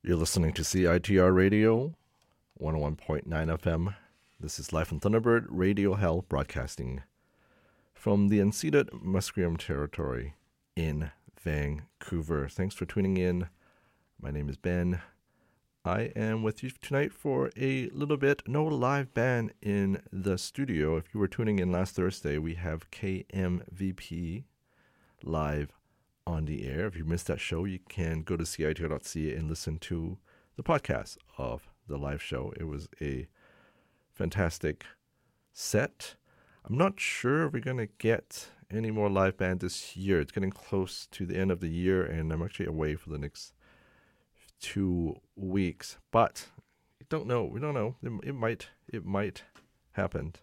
You're listening to CITR Radio, 101.9 FM. This is Life in Thunderbird, Radio Hell, broadcasting from the unceded Musqueam territory in Vancouver. Thanks for tuning in. My name is Ben. I am with you tonight for a little bit. No live band in the studio. If you were tuning in last Thursday, we have KMVP live on the air. If you missed that show, you can go to CITR.ca and listen to the podcast of the live show. It was a fantastic set. I'm not sure if we're going to get any more live band this year. It's getting close to the end of the year, and I'm actually away for the next 2 weeks. But we don't know. It might happen.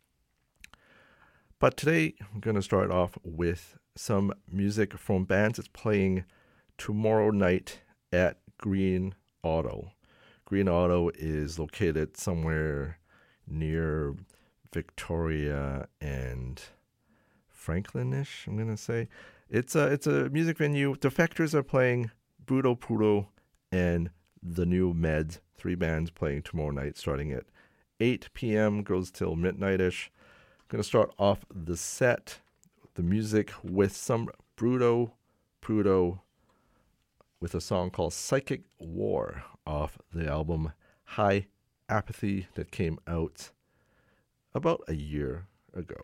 But today, I'm going to start off with some music from bands that's playing tomorrow night at Green Auto. Green Auto is located somewhere near Victoria and Franklin-ish, I'm going to say. It's a music venue. Defectors are playing, Bruto Prudo, and the New Meds. 3 bands playing tomorrow night starting at 8 p.m. goes till midnight-ish. I'm going to start off the set, the music, with some Bruto Prudo with a song called Psychic War off the album High Apathy that came out about a year ago.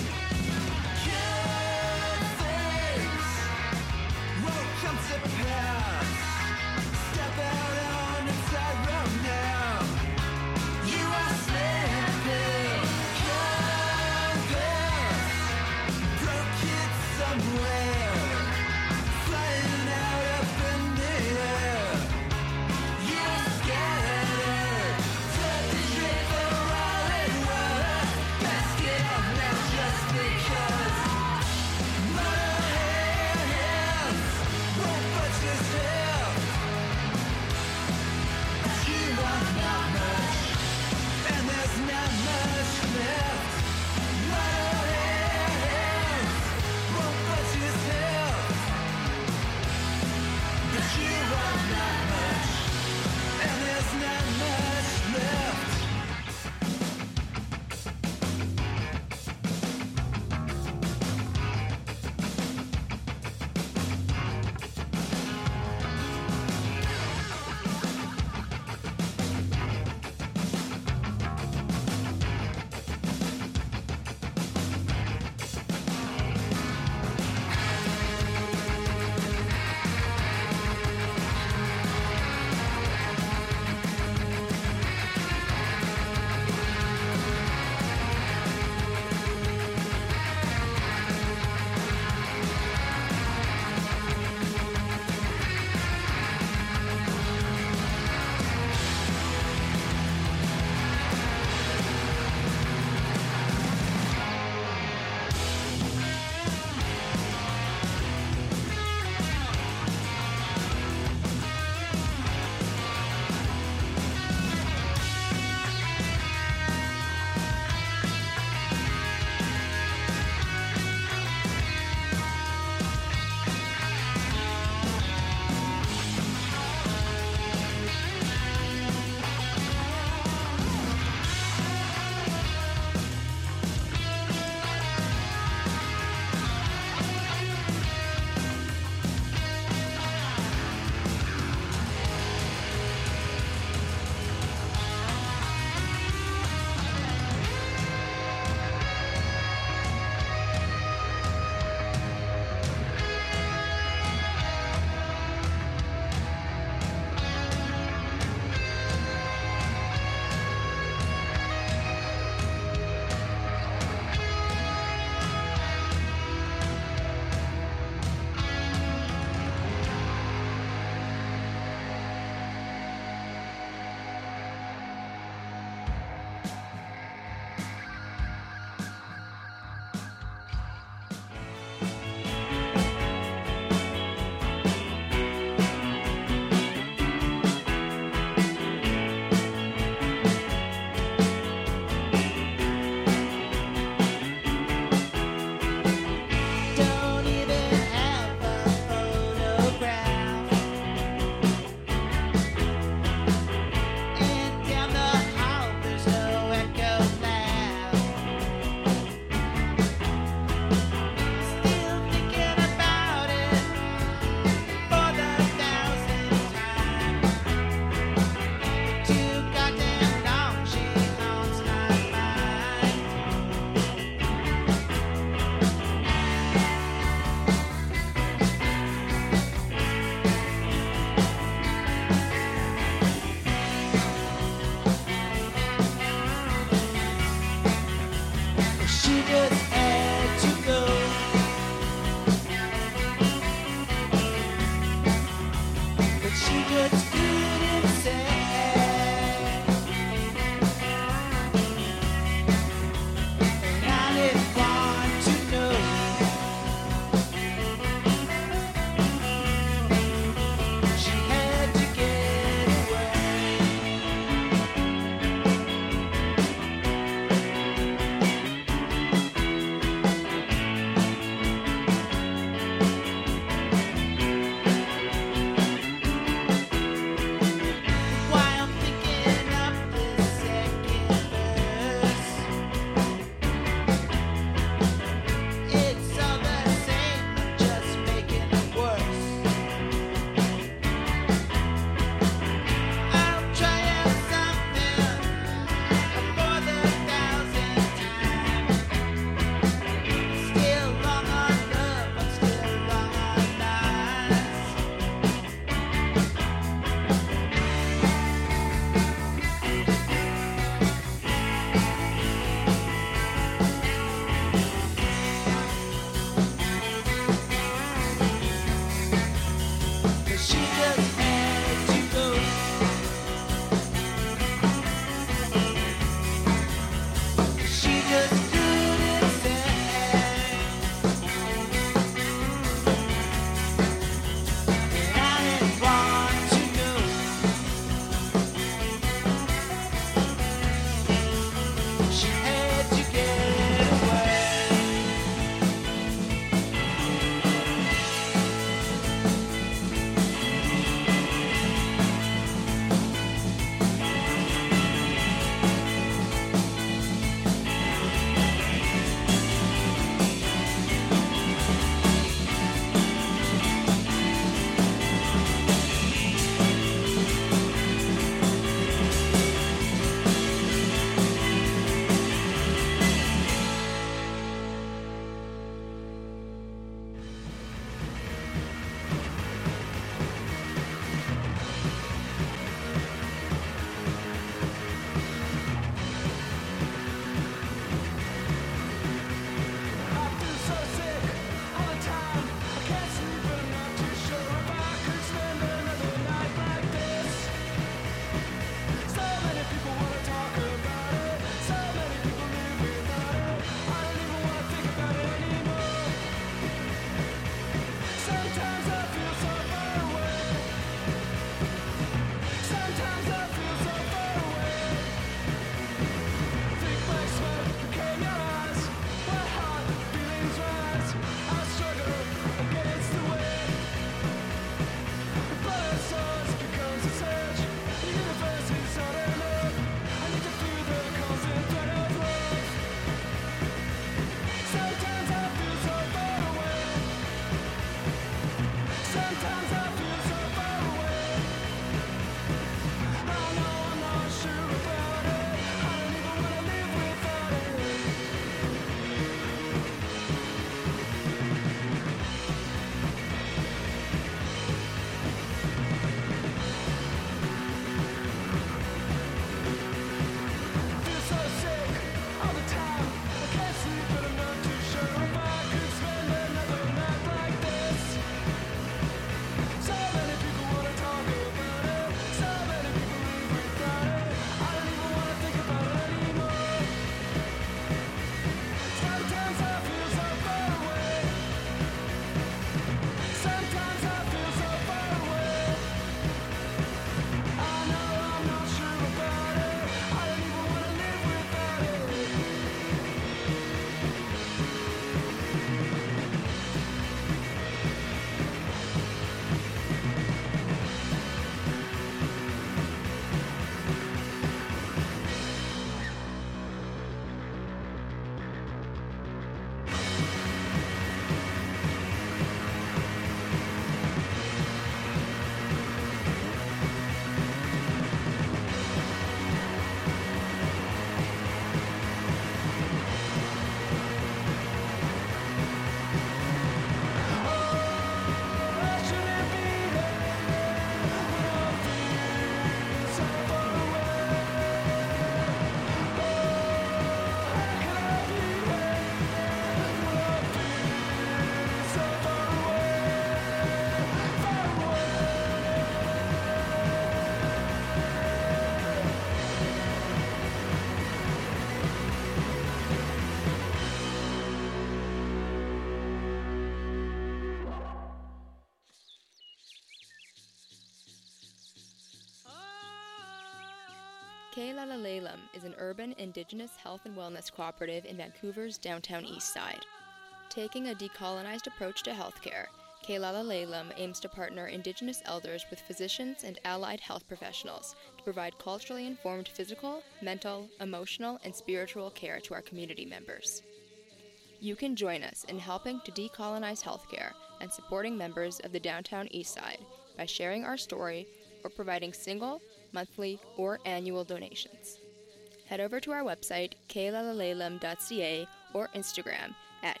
K-Lalalelam is an urban Indigenous health and wellness cooperative in Vancouver's downtown east side. Taking a decolonized approach to healthcare, K-Lalalelam aims to partner Indigenous elders with physicians and allied health professionals to provide culturally informed physical, mental, emotional, and spiritual care to our community members. You can join us in helping to decolonize healthcare and supporting members of the downtown east side by sharing our story or providing single, monthly, or annual donations. Head over to our website, klalalelam.ca, or Instagram at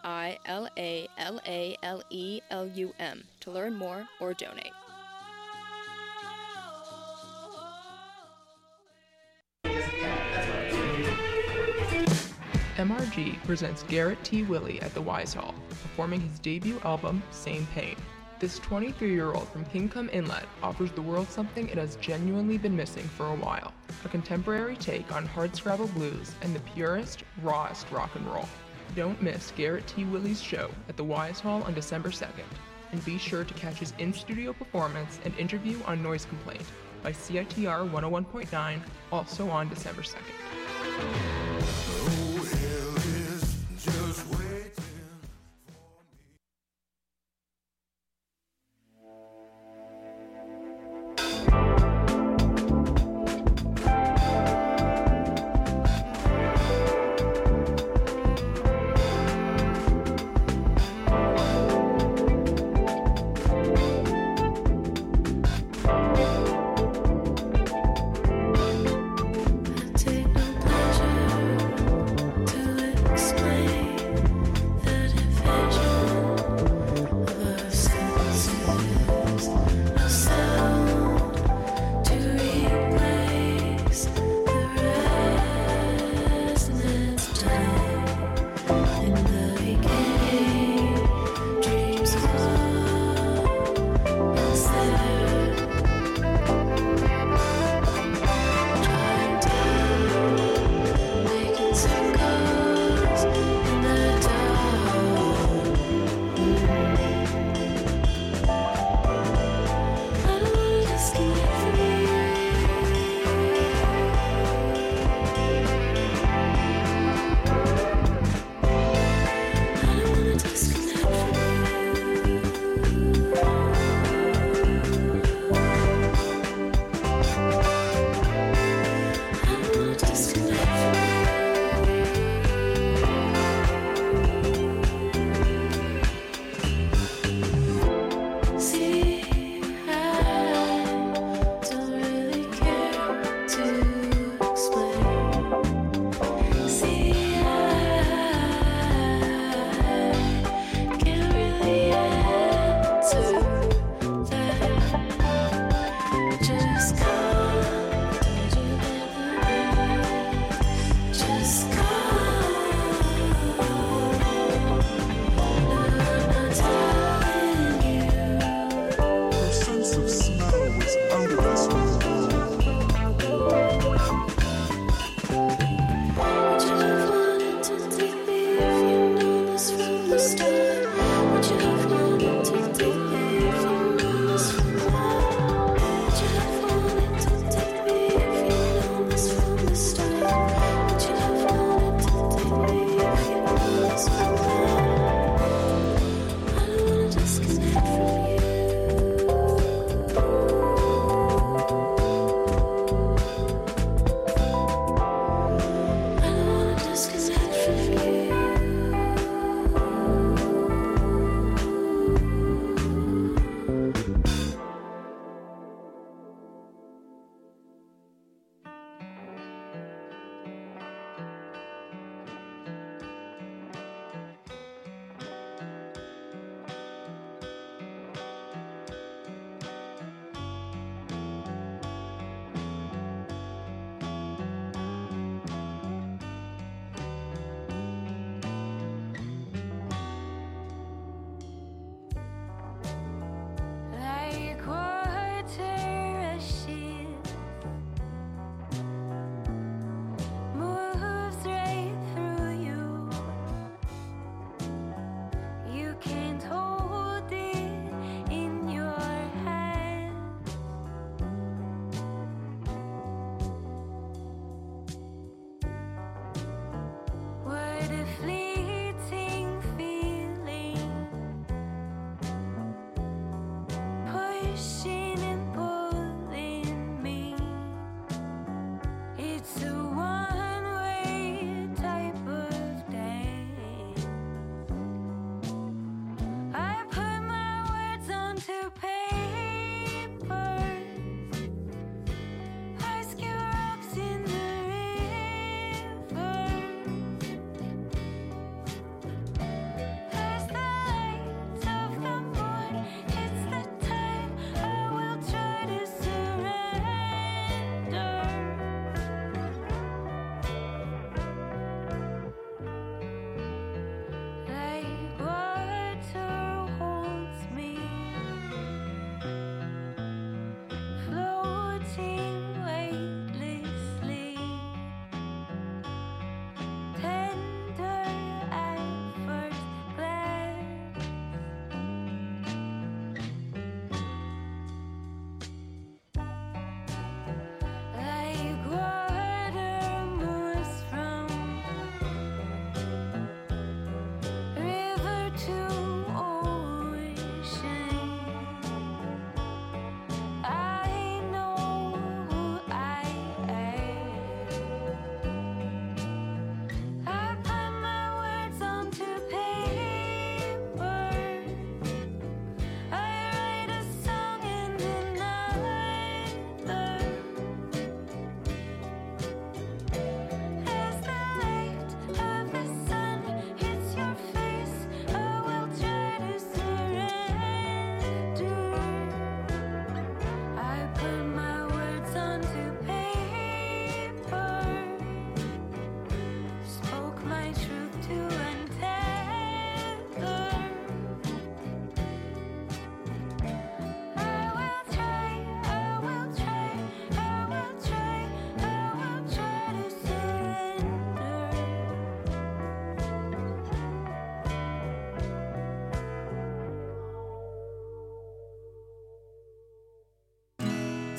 KILALALELUM to learn more or donate. MRG presents Garrett T. Willey at the Wise Hall, performing his debut album, Same Pain. This 23-year-old from Kingcome Inlet offers the world something it has genuinely been missing for a while, a contemporary take on hardscrabble blues and the purest, rawest rock and roll. Don't miss Garrett T. Willey's show at the Wise Hall on December 2nd, and be sure to catch his in-studio performance and interview on Noise Complaint by CITR 101.9, also on December 2nd.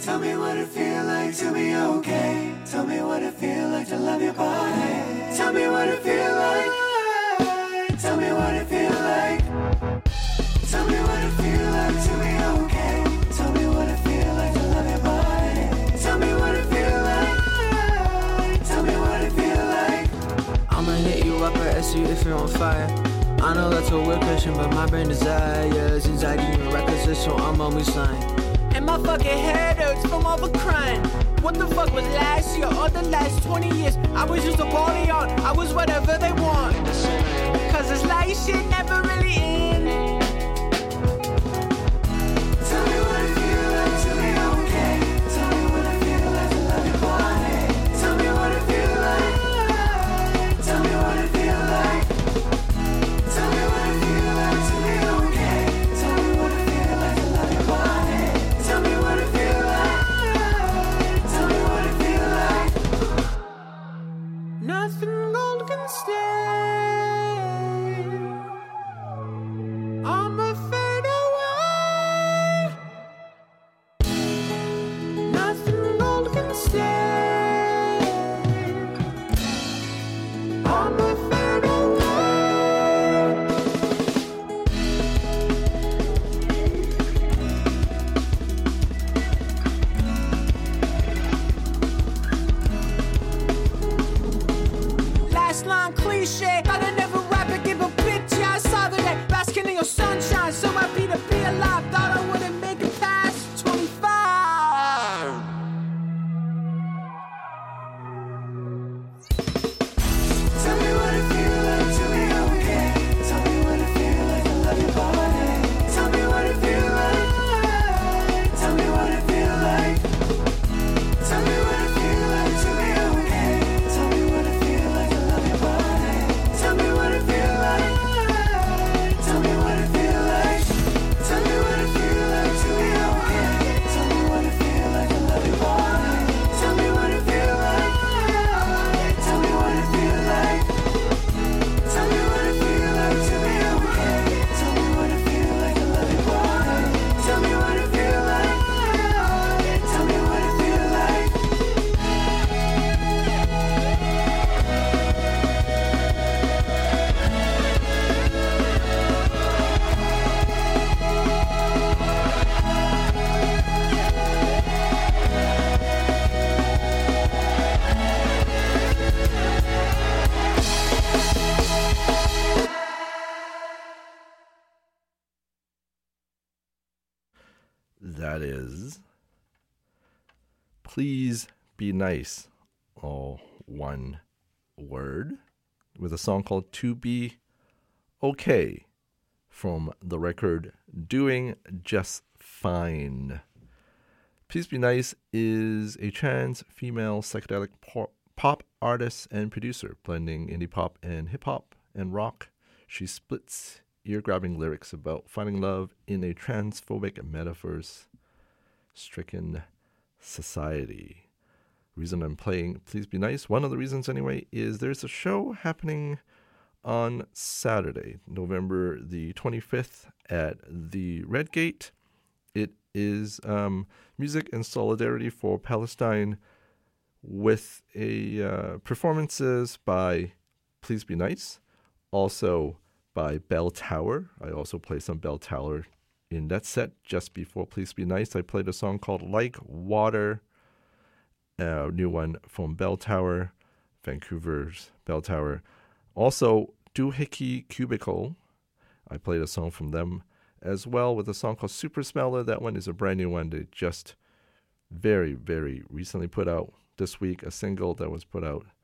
Tell me what it feel like to be okay. Tell me what it feel like to love your body. Tell me what it feel like. Tell me what it feel like. Tell me what it feel like to be okay. Tell me what it feel like to love your body. Tell me what it feel like. Tell me what it feel like. I'ma hit you up or ask you if you're on fire. I know that's a weird question, but my brain desires anxiety and recklessness, so I'm always lying. And my fucking head hurts from all the crying. What the fuck was last year or the last 20 years? I was just a party on, I was whatever they want. Cause this life shit never really ends. Tell me what it feel like to be okay. Tell me what it feel like to love your body. Tell me what it feel like. Tell me what it feel like. Tell me what it feel like to be okay. Tell me what it feel like to love your body. Tell me what it feel like. Tell me what it feel like. Nothing gold can stay. I'ma fade away. Nothing gold can stay. I'ma fade away. Last line cliche, but I never rap and give a bitch. Yeah, I saw the day, basking in your sunshine. So happy to be alive, thought I wouldn't make it past 25. Tell me what it feel like to be okay. Tell me what it feel like to love your body. Tell me what it feel like. Tell me what it feel like. Tell me what it feel like to be okay. Tell me what it feel like to love your body. Tell me what it feel like. Tell me what it feel like. Tell me what it feel like to be okay. Tell me what it feel like to love your body. Tell me what it feel like. Tell me what it feel like. Tell me what it feel like to be okay. Tell me what it feel like to love your body. Tell me what it feel like. Tell me what it feel like. That is Please Be Nice, all one word, with a song called To Be Okay from the record Doing Just Fine. Please Be Nice is a trans female psychedelic pop artist and producer, blending indie pop and hip hop and rock. She splits ear-grabbing lyrics about finding love in a transphobic metaverse-stricken society. Reason I'm playing Please Be Nice, one of the reasons anyway, is there's a show happening on Saturday, November the 25th at the Red Gate. It is music and solidarity for Palestine with a performances by Please Be Nice, also by Bell Tower. I also play some Bell Tower in that set. Just before Please Be Nice, I played a song called Like Water, a new one from Bell Tower, Vancouver's Bell Tower. Also, Doohickey Cubicle, I played a song from them as well with a song called Super Smeller. That one is a brand new one they just very, very recently put out this week, a single that was put out.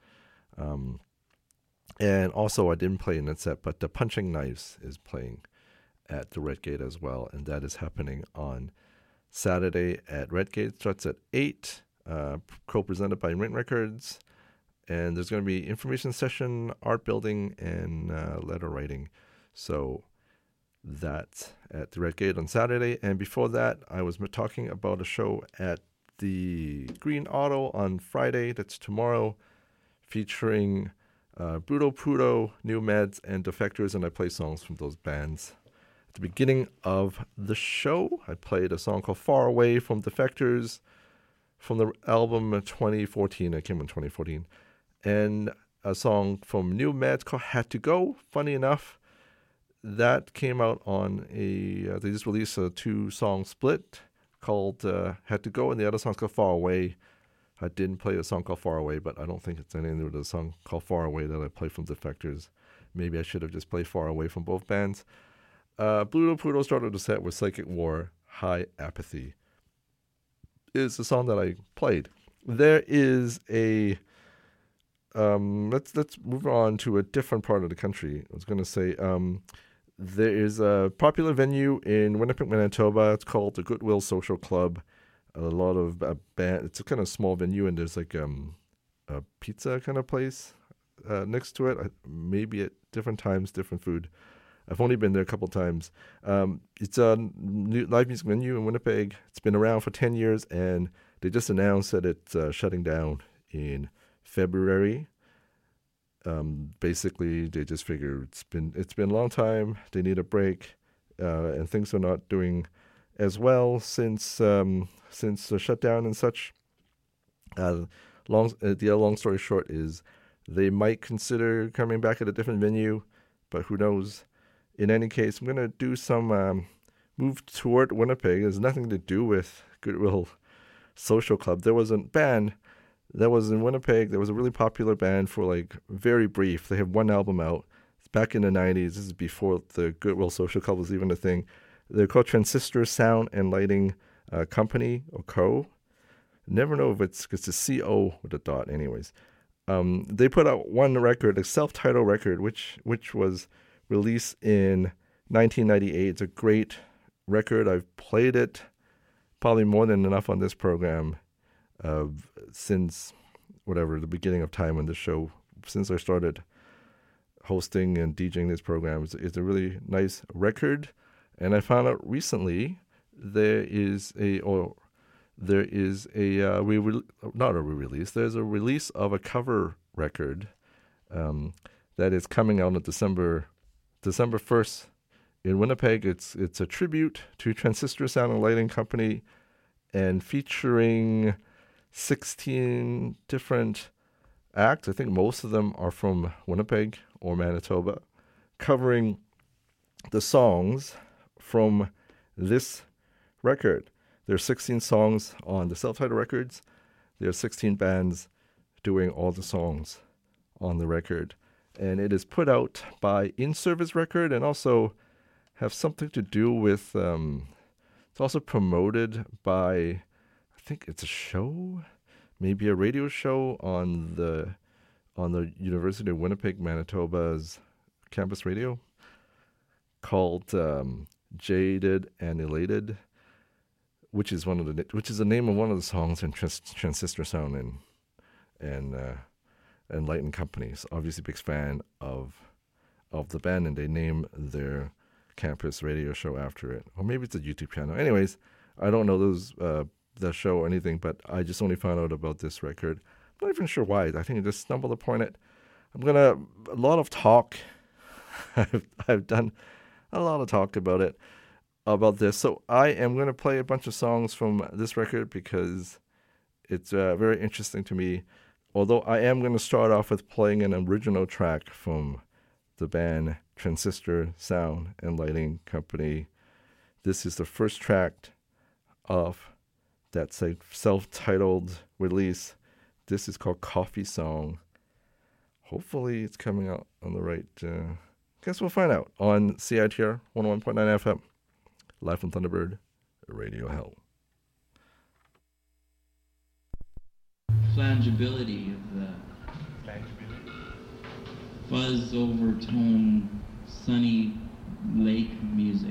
And also, I didn't play in that set, but The Punching Knives is playing at the Red Gate as well, and that is happening on Saturday at Red Gate. It starts at 8, co-presented by Mint Records, and there's going to be information session, art building, and letter writing. So that's at the Red Gate on Saturday. And before that, I was talking about a show at the Green Auto on Friday. That's tomorrow, featuring Bruto Prudo, New Meds, and Defectors, and I play songs from those bands. At the beginning of the show, I played a song called Far Away from Defectors, from the album 2014. It came in 2014. And a song from New Meds called Had to Go. Funny enough, that came out on they just released a 2-song split called Had to Go, and the other song's called Far Away. I didn't play a song called Far Away, but I don't think it's anything with the song called Far Away that I played from Defectors. Maybe I should have just played Far Away from both bands. Pluto Pluto started the set with Psychic War, High Apathy. Is the song that I played. There is a let's move on to a different part of the country. I was going to say there is a popular venue in Winnipeg, Manitoba. It's called the Goodwill Social Club. A lot of band. It's a kind of small venue, and there's like a pizza kind of place next to it. Maybe at different times, different food. I've only been there a couple times. It's a new live music venue in Winnipeg. It's been around for 10 years, and they just announced that it's shutting down in February. Basically, they just figure it's been a long time. They need a break, and things are not doing as well since the shutdown and such. The long story short is they might consider coming back at a different venue, but who knows? In any case, I'm going to do some move toward Winnipeg. It has nothing to do with Goodwill Social Club. There was a band that was in Winnipeg. There was a really popular band for like very brief. They have one album out. It's back in the 90s. This is before the Goodwill Social Club was even a thing. They're called Transistor Sound and Lighting Company, or Co. Never know if it's a CO with a dot anyways. They put out one record, a self-titled record, which was released in 1998. It's a great record. I've played it probably more than enough on this program since the beginning of time on the show. Since I started hosting and DJing this program, it's a really nice record. And I found out recently there's a release of a cover record that is coming out on December 1st in Winnipeg. It's a tribute to Transistor Sound and Lighting Company, and featuring 16 different acts. I think most of them are from Winnipeg or Manitoba, covering the songs from this record. There are 16 songs on the self-titled records. There are 16 bands doing all the songs on the record. And it is put out by In-Service Record, and also have something to do with, it's also promoted by, I think it's a show, maybe a radio show on the University of Winnipeg, Manitoba's campus radio, called Jaded and Elated, which is the name of one of the songs in Transistor Sound and Lighting Companies. Obviously, big fan of the band, and they name their campus radio show after it. Or maybe it's a YouTube channel. Anyways, I don't know the show or anything, but I just only found out about this record. I'm not even sure why. I think I just stumbled upon it. A lot of talk. I've done a lot of talk about this. So I am going to play a bunch of songs from this record because it's very interesting to me. Although I am going to start off with playing an original track from the band Transistor Sound and Lighting Company. This is the first track of that self-titled release. This is called Coffee Song. Hopefully it's coming out on the right... guess we'll find out on CITR 101.9 FM. Live from Thunderbird, Radio Hell. Flangibility of the fuzz overtone sunny lake music.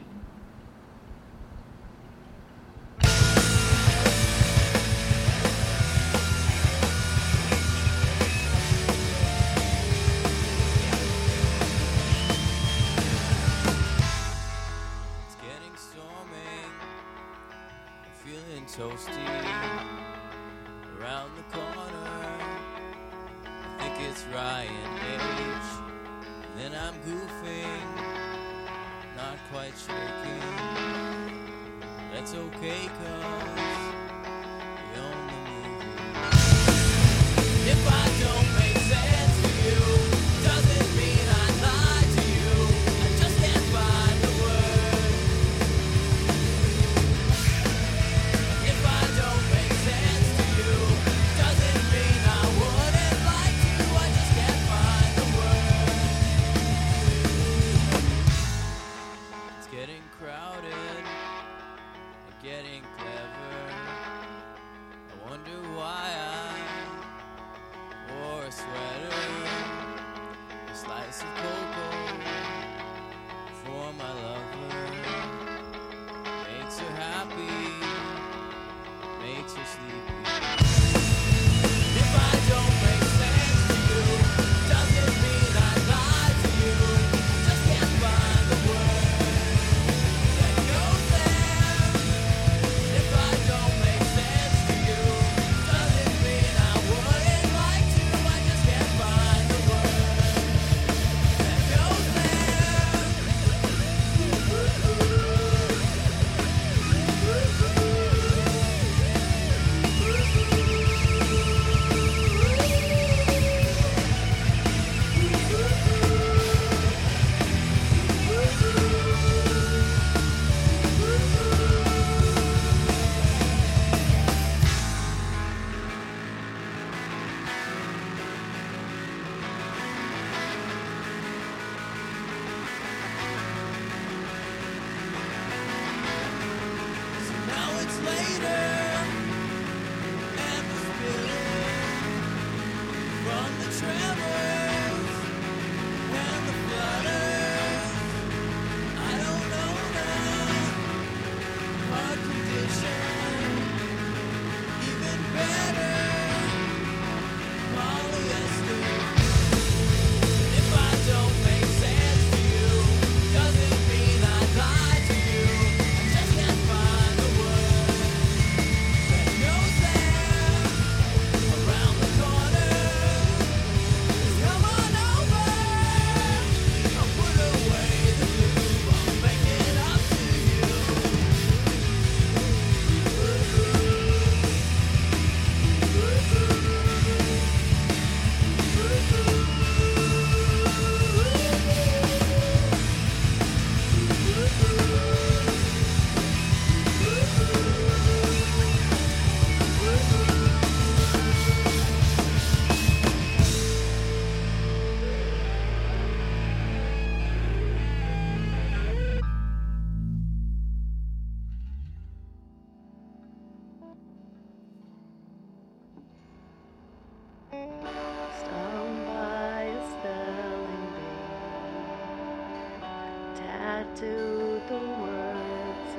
It's getting stormy, I'm feeling toasty. Around the corner, I think it's Ryan H. Then I'm goofing, not quite shaking. That's okay, 'cause we own the moon. crowded and getting clever. I wonder why I wore a sweater, a slice of cocoa for my lover. Makes her happy, makes her sleepy. If I don't make sense to you, doesn't mean I lied to you. Just can't find the word that goes there. If I don't make sense to you, doesn't mean I wouldn't like to. I just can't find the word that goes Stung by a spelling bee, tattooed the words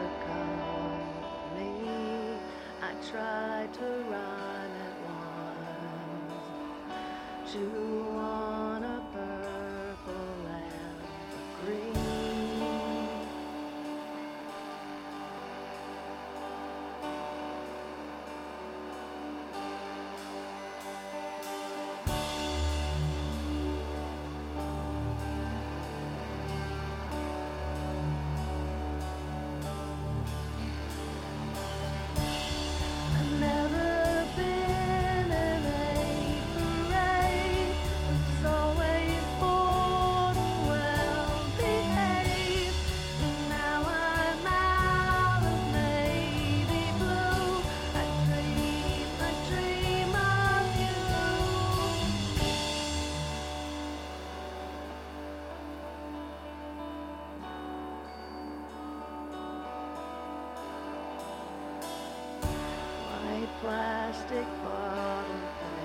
of me. I tried to run at once, chew on a purple and a green. I've never been in a parade. It's always bored or well behaved. Now I'm out of navy blue. I dream of you. White plastic bottle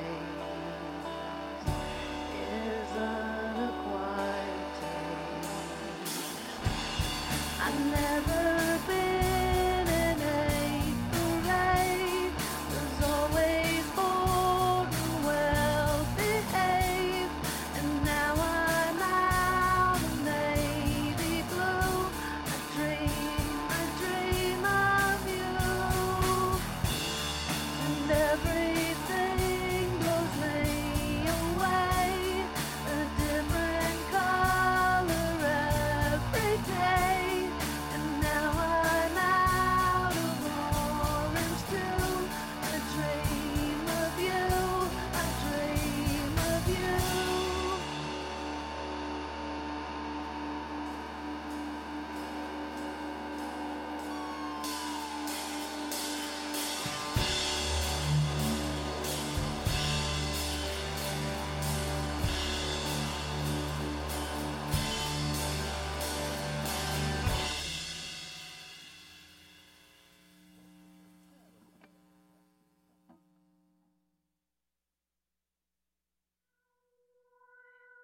face is unacquired taste. I've never been in a parade. Was always bored and well behaved. And now I'm out of navy blue. I dream of you. And everything blows me away, a different color every day. And now I'm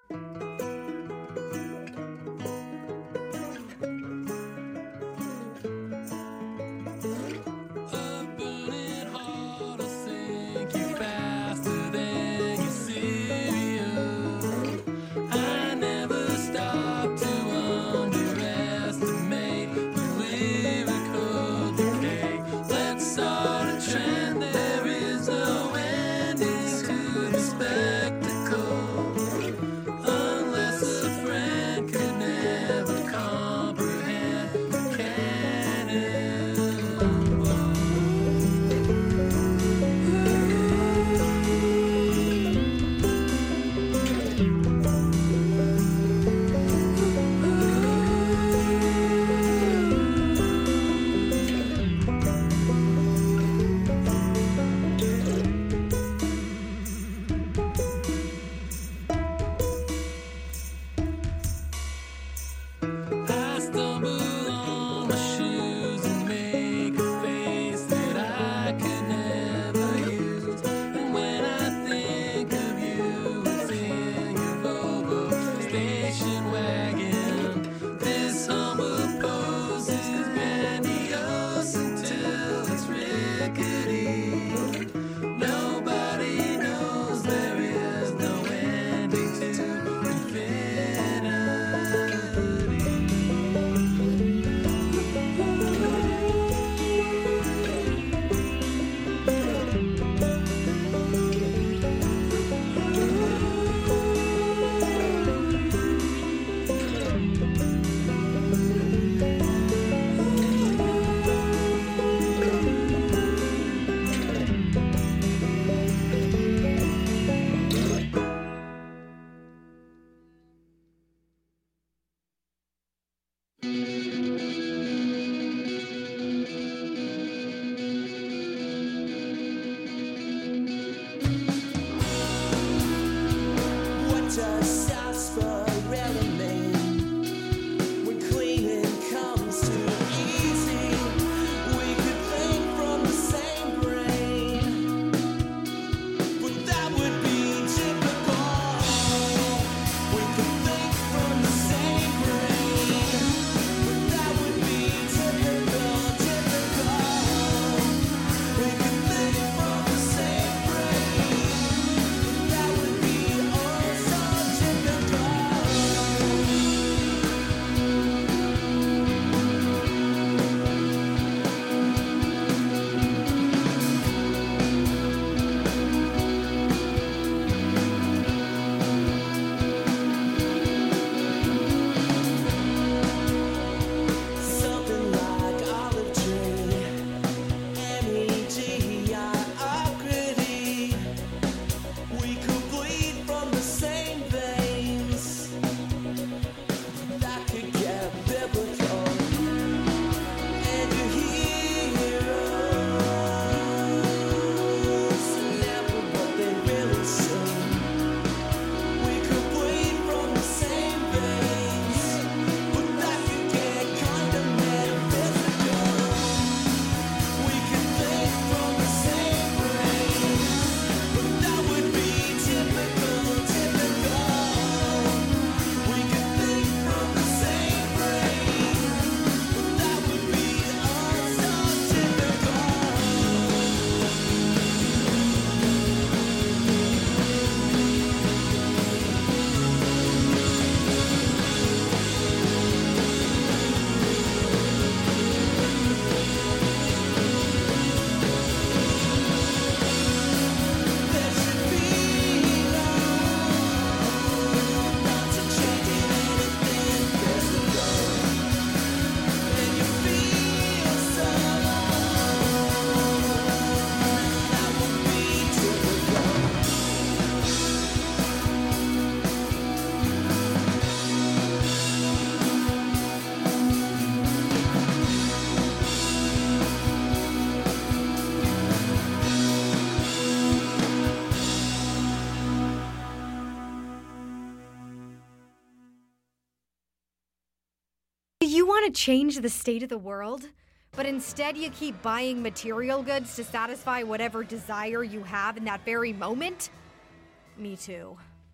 You want to change the state of the world, but instead you keep buying material goods to satisfy whatever desire you have in that very moment? Me too.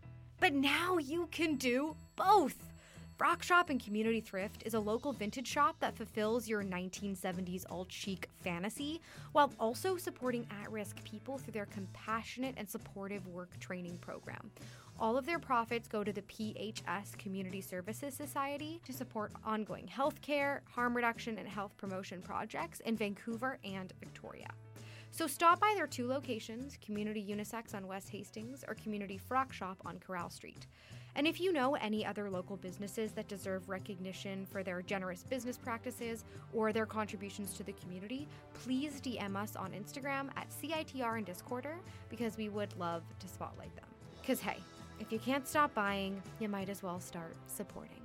But now you can do both. Frock Shop and Community Thrift is a local vintage shop that fulfills your 1970s alt-chic fantasy while also supporting at-risk people through their compassionate and supportive work training program. All of their profits go to the PHS Community Services Society to support ongoing healthcare, harm reduction, and health promotion projects in Vancouver and Victoria. So stop by their 2 locations, Community Unisex on West Hastings or Community Frock Shop on Corral Street. And if you know any other local businesses that deserve recognition for their generous business practices or their contributions to the community, please DM us on Instagram at CITR and Discorder because we would love to spotlight them. Because hey, if you can't stop buying, you might as well start supporting.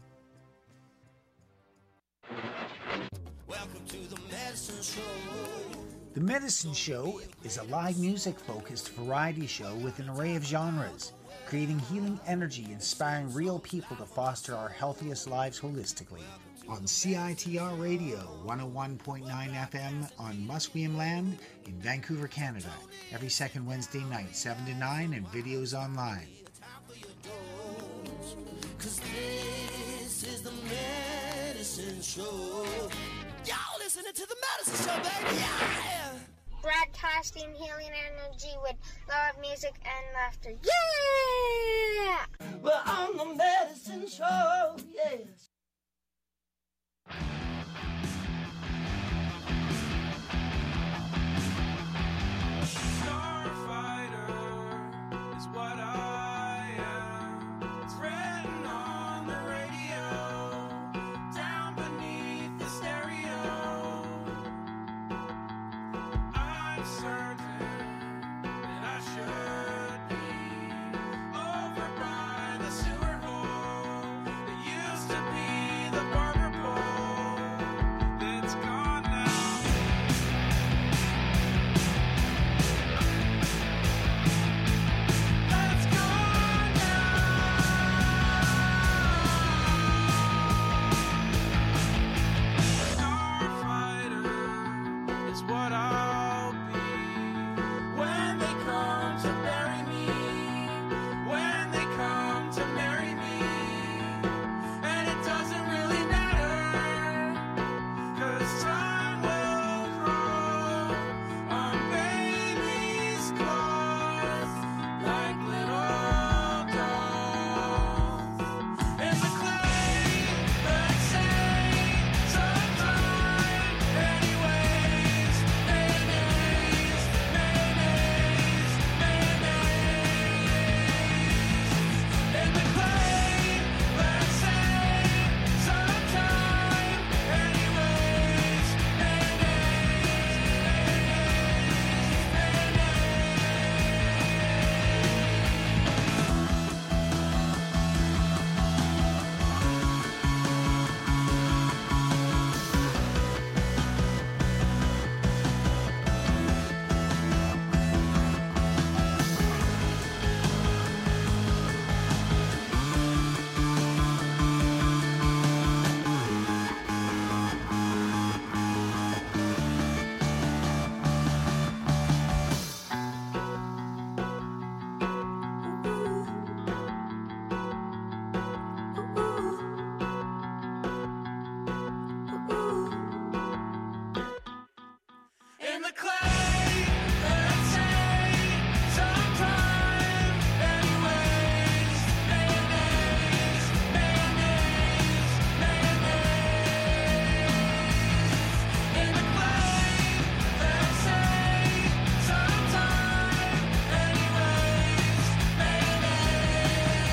Welcome to the Medicine Show. The Medicine Show is a live music-focused variety show with an array of genres, creating healing energy, inspiring real people to foster our healthiest lives holistically. On CITR Radio, 101.9 FM on Musqueam Land in Vancouver, Canada, every second Wednesday night, 7 to 9, and videos online. 'Cause this is the Medicine Show. Y'all listening to the Medicine Show, baby, yeah! Broadcasting healing energy with love, music, and laughter. Yeah! We're on the Medicine Show, yes. Starfighter is what I am. It's written on the radio, down beneath the stereo. I'm certain that I should be over by the sewer hole that used to be the barber pole that's gone now. That's gone now. Starfighter is what I'll be when they come to bury me. When they come to marry me. And it doesn't really matter, 'cause time will grow on babies' clothes like little dolls. In the clay, let's say, sometime, anyways, mayonnaise, mayonnaise, mayonnaise. In the clay, let's say, sometime, anyways, mayonnaise, in the clay, let's say, sometime, anyways, mayonnaise, mayonnaise, mayonnaise. In the clay, let's say, sometime, anyways, mayonnaise,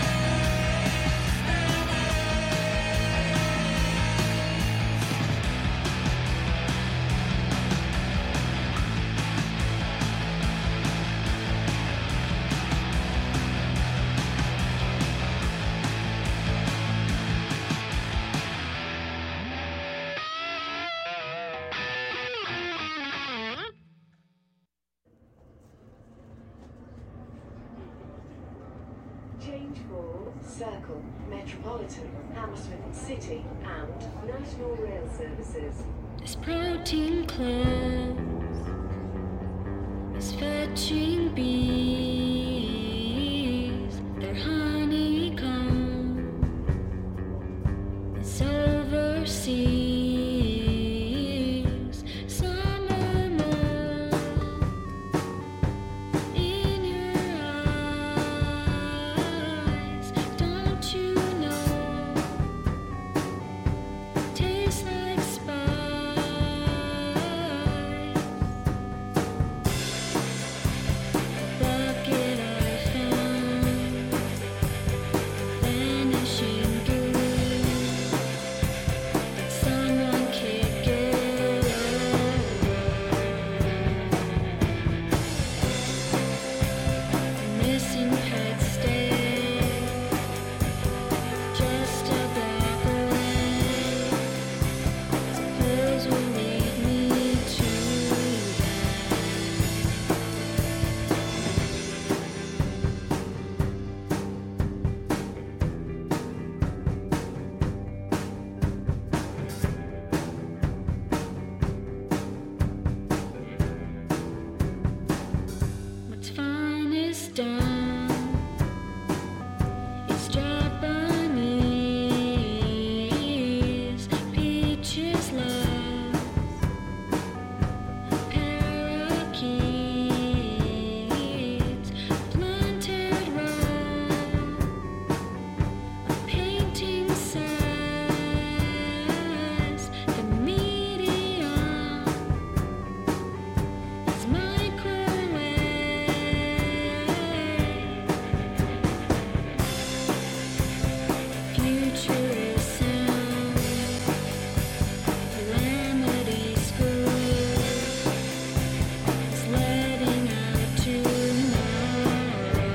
Change for Circle, Metropolitan, Hammersmith City, and National Rail Services. This protein cleanse is fetching bees. They're Future's love, parakeets, planted round, a painting says the medium is microwave. Future is sound, calamity school is letting out tomorrow.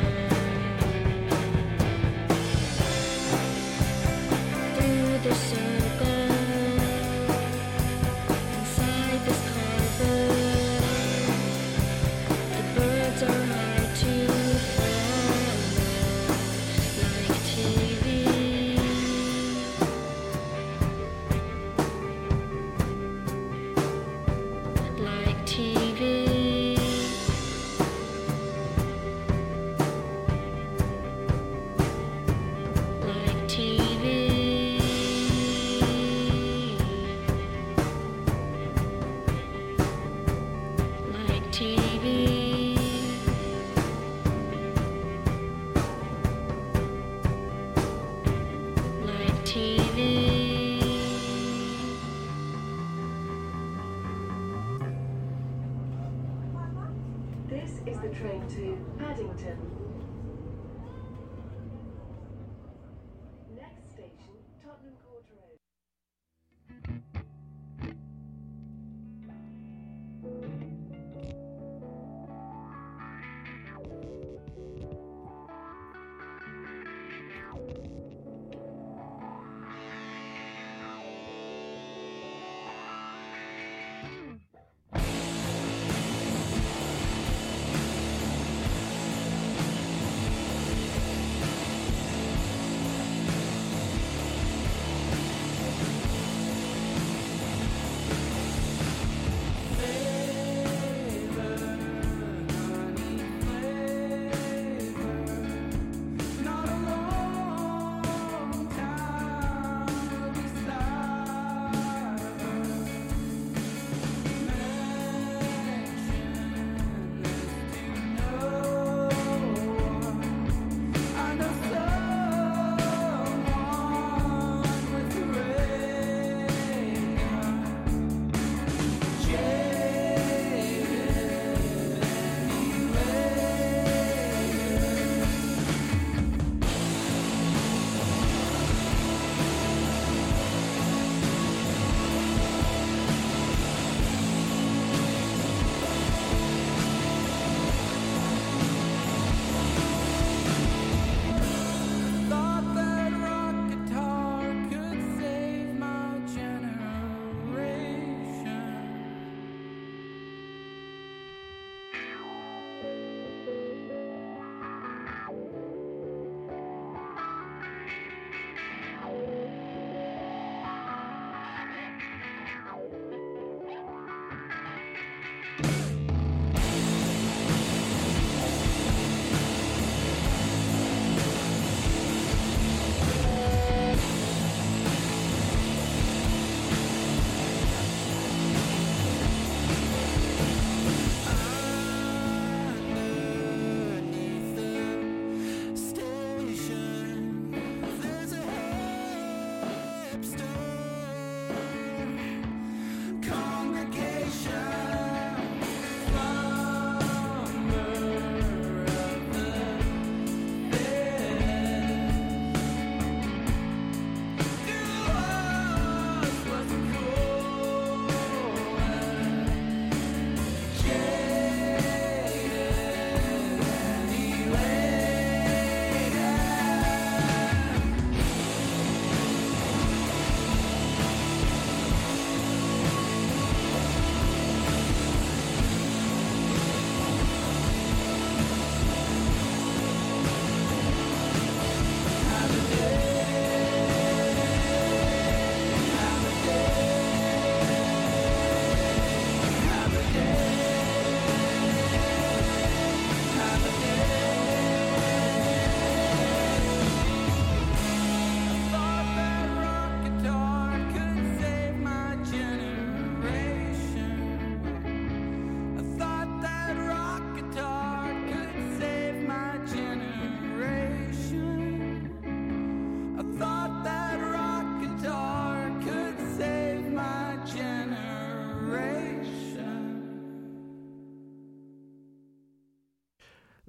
Through the circle, inside this cardboard, the birds are hard to follow, like TV. Like TV. Like TV. Like TV. Like TV. This is the train to Paddington. Next station, Tottenham Court Road.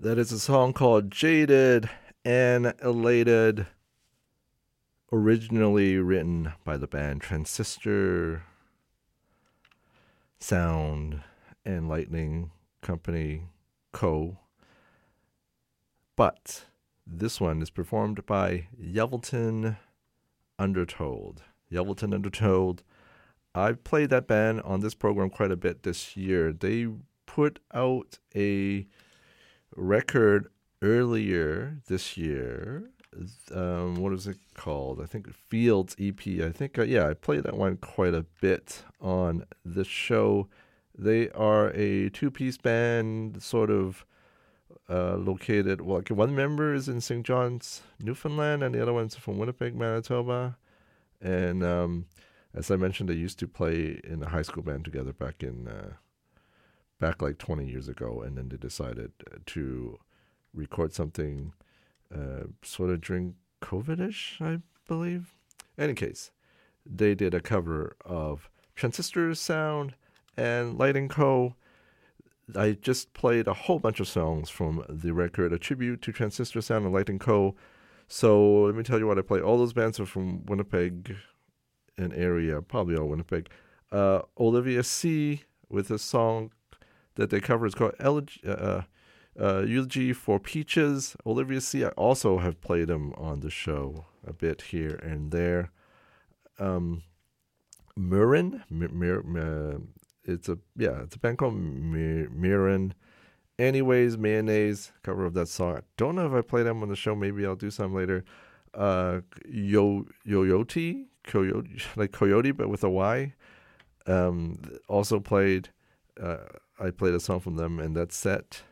That is a song called Jaded and Elated, originally written by the band Transistor Sound and Lightning Company Co. But this one is performed by Yelverton Undertold. Yelverton Undertold. I've played that band on this program quite a bit this year. They put out a record earlier this year. What is it called? I think Fields EP. I think, I played that one quite a bit on the show. They are a two-piece band, sort of located, one member is in St. John's, Newfoundland, and the other one's from Winnipeg, Manitoba. And as I mentioned, they used to play in a high school band together back like 20 years ago, and then they decided to record something sort of during COVID-ish, I believe. In any case, they did a cover of Transistor Sound and Lighting Co. I just played a whole bunch of songs from the record, a tribute to Transistor Sound and Lighting Co. So let me tell you what I played. All those bands are from Winnipeg and area, probably all Winnipeg. Olivia C. with a song that they cover is called Eulogy for Peaches. Olivia C. I also have played them on the show a bit here and there. Mirren, it's a band called Mirren. Anyways, Mayonnaise, cover of that song. I don't know if I played them on the show. Maybe I'll do some later. Coyote, like Coyote, but with a Y. Also played. I played a song from them, and that's set.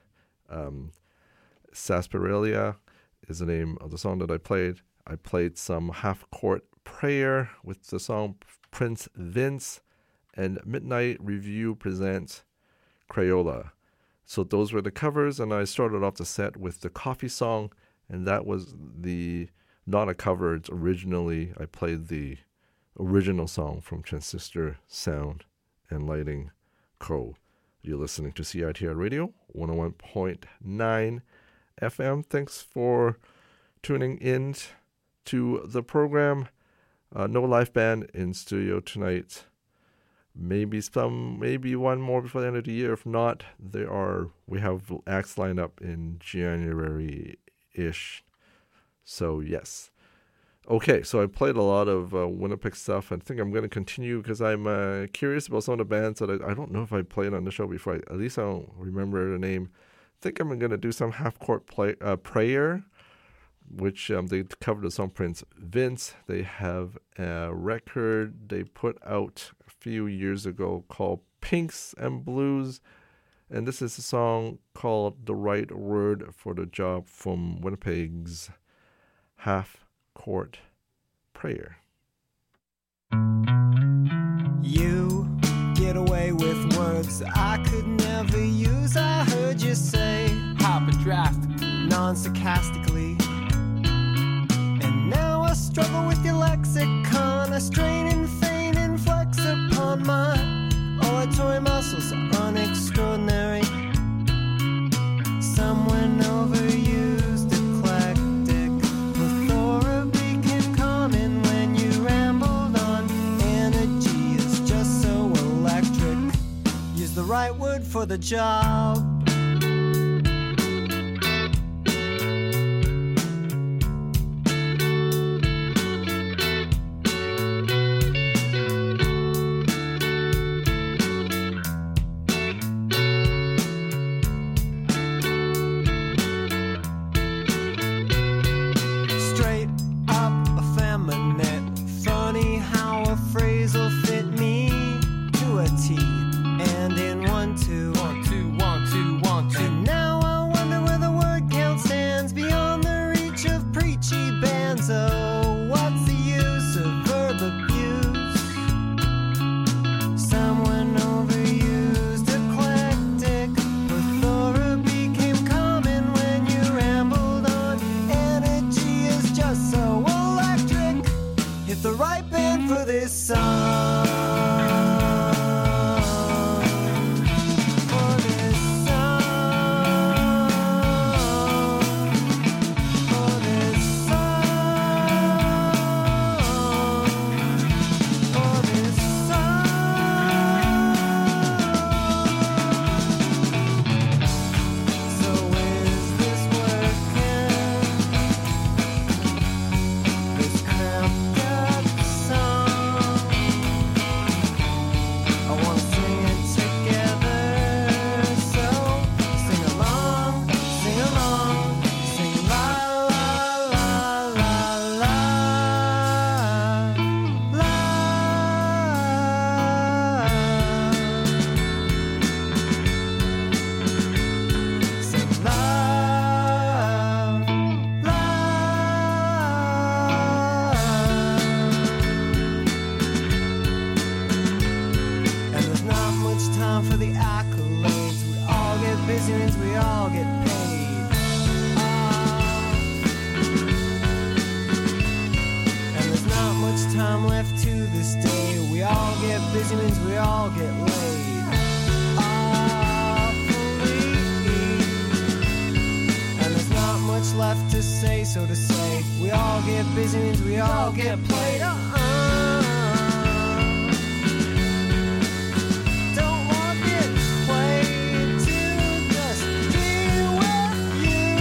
Sarsaparilla is the name of the song that I played. I played some Half Court Prayer with the song Prince Vince, and Midnight Review presents Crayola. So those were the covers, and I started off the set with the Coffee song, and that was not a cover. It's originally, I played the original song from Transistor Sound and Lighting Co. You're listening to CITR Radio, 101.9 FM. Thanks for tuning in to the program. No live band in studio tonight. Maybe one more before the end of the year. If not, we have acts lined up in January-ish. So yes. Okay, so I played a lot of Winnipeg stuff. I think I'm going to continue because I'm curious about some of the bands that I don't know if I played on the show before. At least I don't remember the name. I think I'm going to do some Half Court Prayer, which they covered the song Prince Vince. They have a record they put out a few years ago called Pinks and Blues. And this is a song called The Right Word for the Job from Winnipeg's Half Court Prayer. You get away with words I could never use. I heard you say hyperdrastically, non-sarcastically. And now I struggle with your lexicon. I strain and feign and flex upon my oratory muscles unextraordinary. Someone overused, eclectic. Plethora became common when you rambled on. Energy is just so electric. Use the right word for the job. For the accolades. We all get busy means we all get paid. And there's not much time left to this day. We all get busy means we all get laid. And there's not much left to say, so to say, we all get busy means we all get played. Don't want it played to just be with you.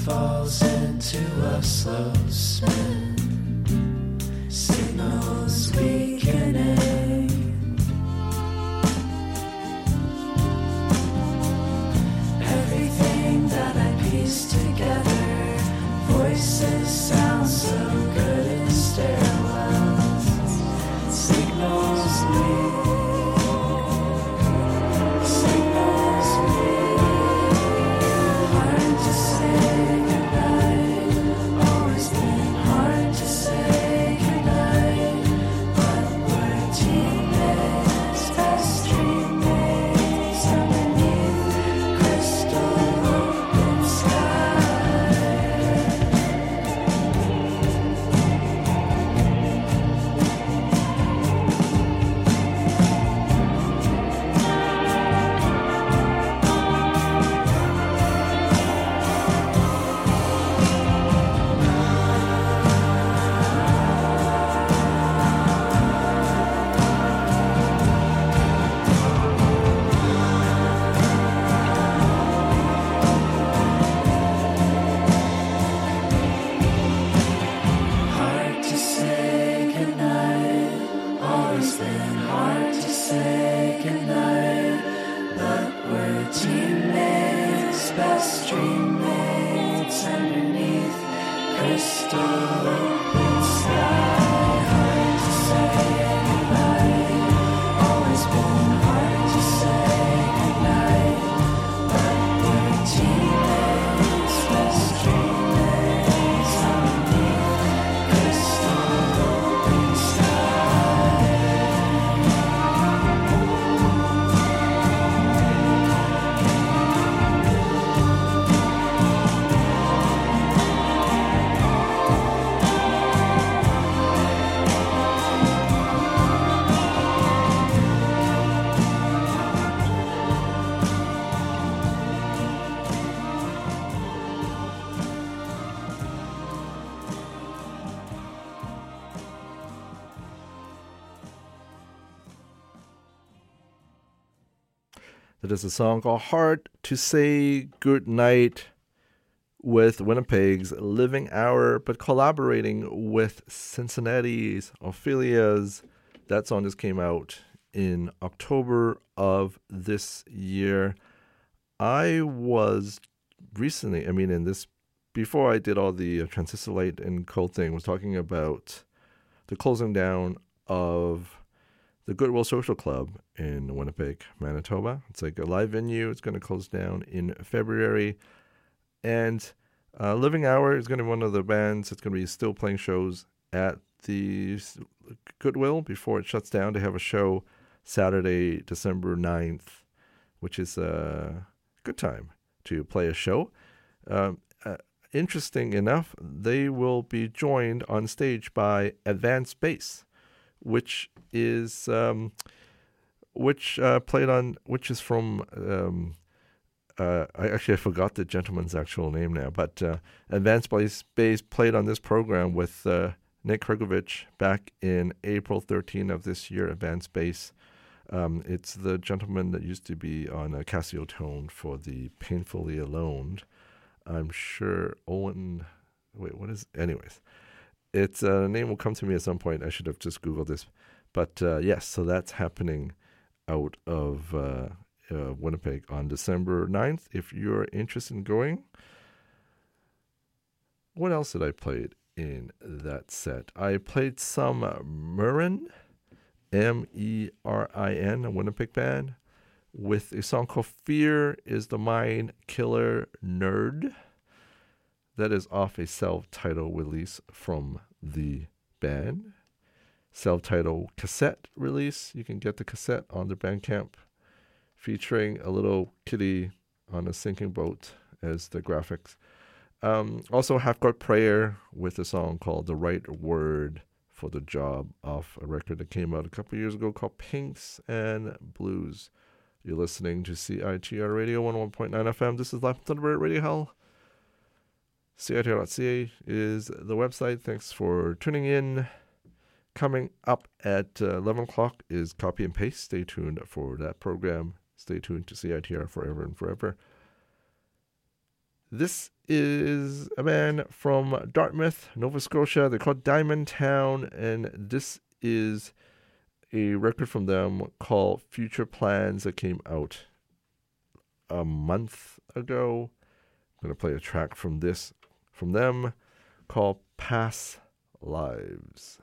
falls into a slow spin. Signals weakening. Everything that I piece together, voices sound so good in stairwells. Signals lead. Signals lead. Hard to say goodnight. Always been hard to say goodnight. But we're teammates, best dreammates underneath crystal open sky. Hard to say goodnight. Always been hard to say goodnight. But we're teammates, best dreammates underneath crystal open sky. Hard to say goodnight. Always been hard to say goodnight. But we're teammates, best dreammates underneath crystal open sky. That is a song called Hard to Say Goodnight with Winnipeg's Living Hour, but collaborating with Cincinnati's Ophelia's. That song just came out in October of this year. I was recently, before I did all the Transistor Light and Cold thing, was talking about the closing down of the Goodwill Social Club in Winnipeg, Manitoba. It's like a live venue. It's going to close down in February. And Living Hour is going to be one of the bands that's going to be still playing shows at the Goodwill before it shuts down. They have a show Saturday, December 9th, which is a good time to play a show. Interesting enough, they will be joined on stage by Advanced Bass, which is from I forgot the gentleman's actual name now, but Advanced Bass played on this program with Nick Hergovich back in April 13 of this year. Advanced Bass, it's the gentleman that used to be on Casio Tone for the Painfully Alone. I'm sure Owen. Anyways, its name will come to me at some point. I should have just Googled this. But yes, so that's happening out of Winnipeg on December 9th. If you're interested in going. What else did I play in that set? I played some Merin, Merin, a Winnipeg band, with a song called Fear is the Mind Killer Nerd. That is off a self-titled release from the band. Self-titled cassette release. You can get the cassette on the Bandcamp, featuring a little kitty on a sinking boat as the graphics. Also, Half Got Prayer with a song called The Right Word for the Job, off a record that came out a couple years ago called Pinks and Blues. You're listening to CITR Radio 101.9 FM. This is Live from Thunderbird Radio Hell. CITR.ca is the website. Thanks for tuning in. Coming up at 11 o'clock is Copy and Paste. Stay tuned for that program. Stay tuned to CITR forever and forever. This is a band from Dartmouth, Nova Scotia. They're called Diamond Town, and this is a record from them called Future Plans that came out a month ago. I'm going to play a track from them called Past Lives.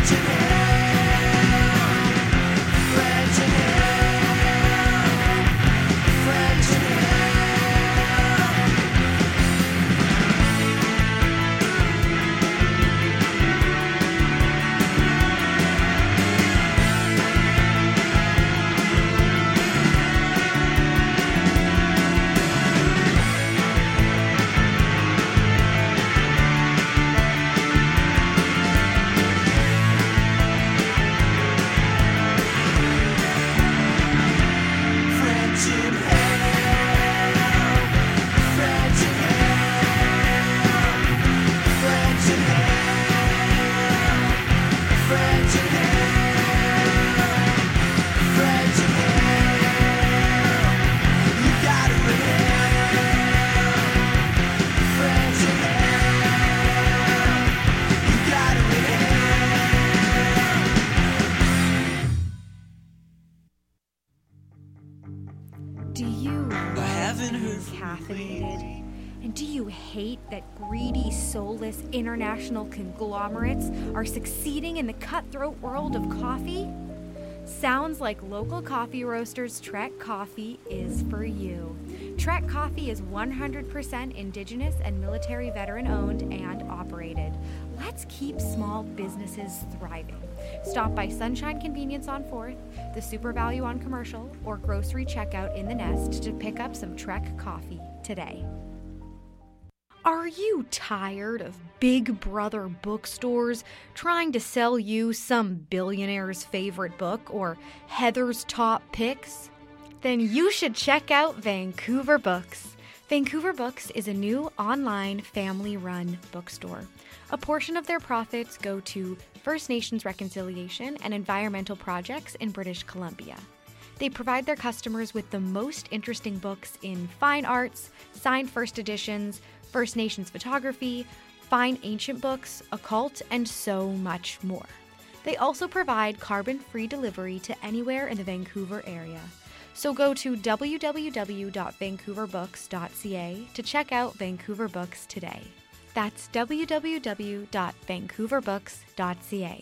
caffeinated? And do you hate that greedy, soulless international conglomerates are succeeding in the cutthroat world of coffee? Sounds like local coffee roasters Trek Coffee is for you. Trek Coffee is 100% Indigenous and military veteran owned and operated. Let's keep small businesses thriving. Stop by Sunshine Convenience on 4th, the Super Value on Commercial, or grocery checkout in the Nest to pick up some Trek Coffee today. Are you tired of Big Brother bookstores trying to sell you some billionaire's favorite book or Heather's top picks? Then you should check out Vancouver Books. Vancouver Books is a new online family-run bookstore. A portion of their profits go to First Nations reconciliation and environmental projects in British Columbia. They provide their customers with the most interesting books in fine arts, signed first editions, First Nations photography, fine ancient books, occult, and so much more. They also provide carbon-free delivery to anywhere in the Vancouver area. So go to www.vancouverbooks.ca to check out Vancouver Books today. That's www.vancouverbooks.ca.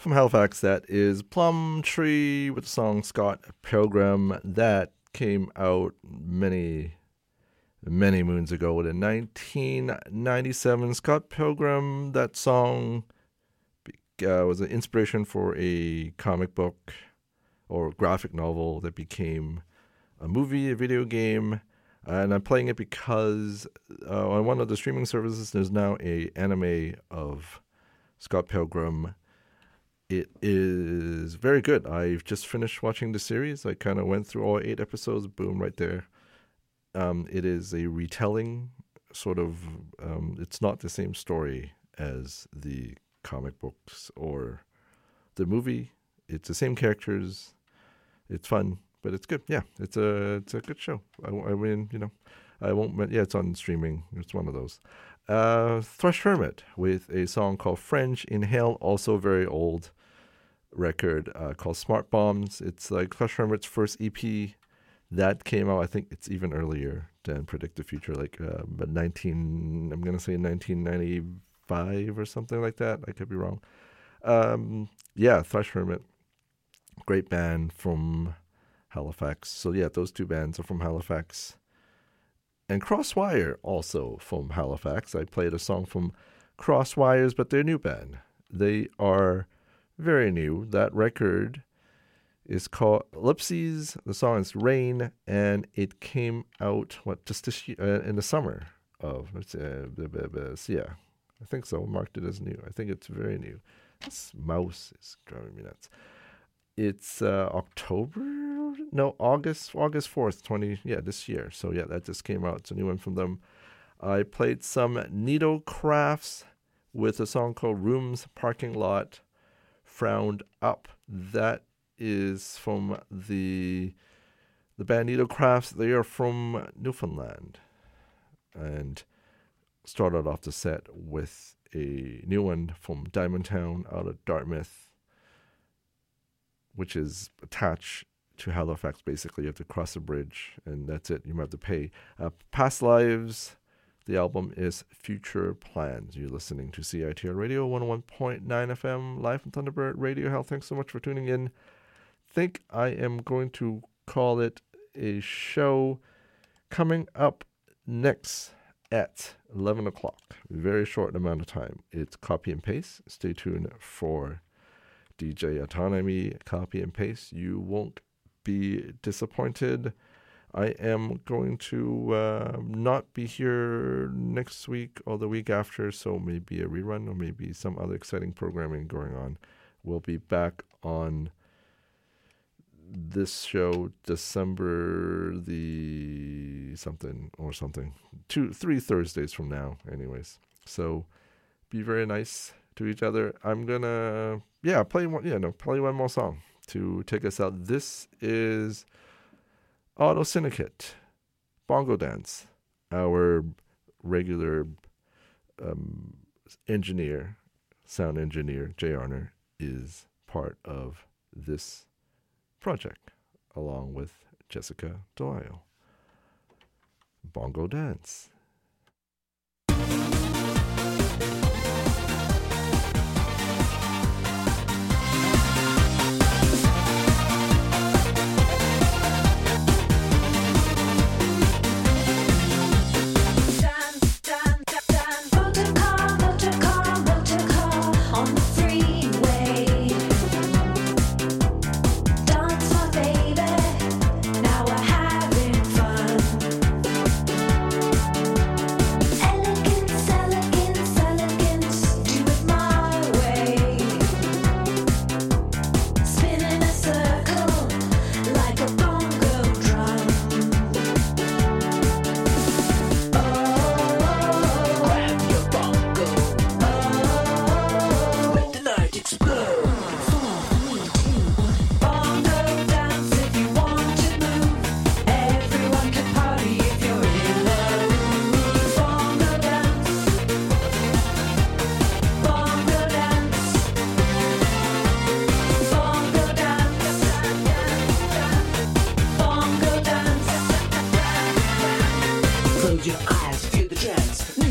From Halifax, that is Plumtree with the song Scott Pilgrim. That came out many moons ago in 1997. Scott Pilgrim, that song was an inspiration for a comic book or graphic novel that became a movie, a video game. And I'm playing it because on one of the streaming services, there's now an anime of Scott Pilgrim. It is very good. I've just finished watching the series. I kind of went through all 8 episodes. Boom, right there. It is a retelling, sort of. It's not the same story as the comic books or the movie. It's the same characters. It's fun, but it's good. Yeah, it's a good show. I mean, I won't. Yeah, it's on streaming. It's one of those. Thrush Hermit with a song called French Inhale, also very old record called Smart Bombs. It's like Thrush Hermit's first EP that came out. I think it's even earlier than Predict the Future, like but I'm gonna say 1995 or something like that. I could be wrong. Yeah, Thrush Hermit, great band from Halifax. So yeah, those 2 bands are from Halifax. And Crosswire, also from Halifax. I played a song from Crosswires, but they're a new band. They are very new. That record is called Ellipses. The song is Rain, and it came out, just this year, in the summer of, yeah, I think so. Marked it as new. I think it's very new. This mouse is driving me nuts. It's August 4th, this year. So yeah, that just came out. It's a new one from them. I played some Needle Crafts with a song called Rooms Parking Lot Frowned Up. That is from the band Needle Crafts. They are from Newfoundland. And started off the set with a new one from Diamond Town out of Dartmouth, which is attached to Halifax. Basically, you have to cross the bridge, and that's it. You might have to pay. Past Lives, the album is Future Plans. You're listening to CITR Radio 101.9 FM, live from Thunderbird Radio Health. Thanks so much for tuning in. Think I am going to call it a show. Coming up next at 11 o'clock, very short amount of time. It's Copy and Paste. Stay tuned for DJ Autonomy, Copy and Paste. You won't be disappointed. I am going to not be here next week or the week after, so maybe a rerun or maybe some other exciting programming going on. We'll be back on this show December the something, 3 Thursdays from now anyways. So be very nice to each other. I'm gonna play one more song to take us out. This is Auto Syndicate, Bongo Dance. Our regular sound engineer, Jay Arner, is part of this project, along with Jessica Delisle. Bongo Dance. Close your eyes, feel the trance.